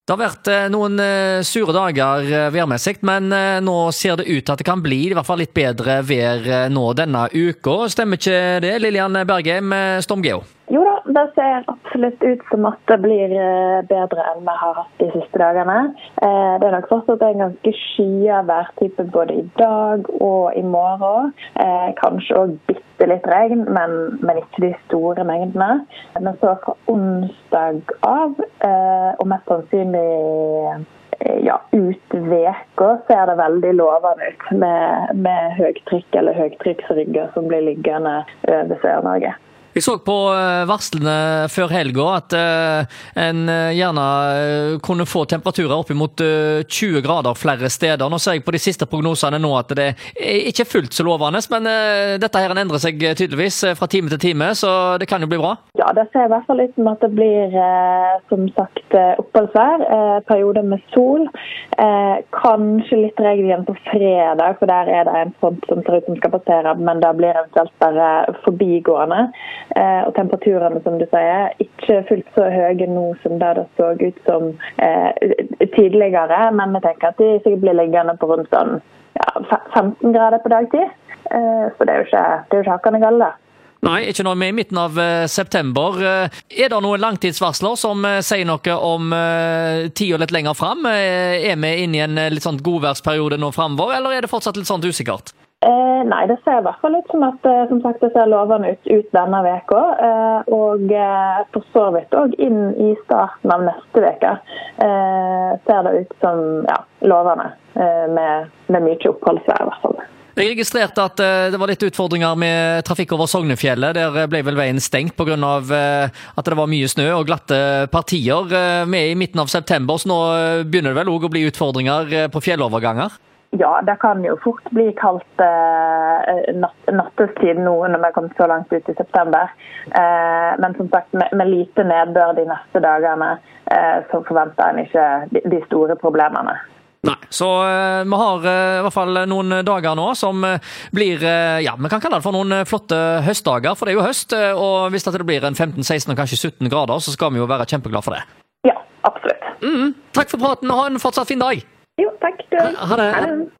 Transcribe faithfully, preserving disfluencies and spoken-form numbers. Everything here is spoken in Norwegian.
Det har vært eh, noen eh, sure dager eh, værmessig, men eh, nå ser det ut til at det kan bli i hvert fall litt bedre vær eh, nå denne uka. Stemmer ikke det, Lillian Bergheim, eh, Stormgeo? Jo da, det ser absolutt ut som at det blir eh, bedre enn vi har hatt de siste dagene. Eh, det er nok fortsatt en ganske skyet værtype både i dag og i morgen. Eh, kanskje også bitte litt regn, men, men ikke de store mengdene. Men så fra onsdag av, eh, og mest sannsynlig ja, ut veka, ser det veldig lovende ut med, med høytrykk eller høytrykksrygger som blir liggende over Sør-Norge. Vi så på varslene før helga at en gjerne kunne få temperaturer opp mot tjue grader flere steder. Nå ser jeg på de siste prognosene nå at det er ikke fullt så lovende, men dette her endrer seg tydeligvis fra time til time, så det kan jo bli bra. Ja, det ser i hvert fall ut som at det blir, som sagt, oppholdsvær, perioder med sol. Kanskje litt regn igjen på fredag, for der er det en front som ser ut som skal passere, men det blir eventuelt bare forbigående. Og temperaturene, som du sier, ikke fullt så høye nå som det det så ut som eh, tidligere, men vi tenker at de sikkert blir liggende på rundt sånn, ja, femten grader på dagtid. Eh, så det er jo ikke, det er jo ikke hakkende galt. Nei, ikke noe med i midten av uh, september. Uh, er det noen langtidsvarsler som uh, sier noe om uh, tida litt lenger frem? Uh, er vi inne i en uh, litt sånn godværsperiode nå fremover, eller er det fortsatt litt sånn usikkert? Eh, nei, det ser i hvert fall ut som at eh, som sagt, det ser lovende ut, ut denne veka, eh, og eh, for så vidt også inn i starten av neste veke eh, ser det ut som ja, lovende eh, med, med mye oppholdsvær i hvert fall. Jeg registrerte at uh, det var litt utfordringer med trafikk over Sognefjellet. Der ble vel veien stengt på grunn av uh, at det var mye snø og glatte partier. Uh, med i midten av september, så nå begynner det vel også å bli utfordringer uh, på fjelloverganger? Ja, det kan jo fort bli kaldt eh, natt, nattestid nå når vi har kommet så langt ut i september. Eh, men som sagt, med, med lite nedbør de neste dagene, eh, så forventer en ikke de, de store problemene. Nei, så uh, vi har uh, i hvert fall noen dager nå som uh, blir, uh, ja, vi kan kalle det for noen uh, flotte høstdager, for det er jo høst, uh, og hvis det blir en femten seksten og kanskje sytten grader, så skal vi jo være kjempeglade for det. Ja, absolutt. Mm, takk for praten, og ha en fortsatt fin dag. Jo, takk. Du. Ha, ha det. Ha det.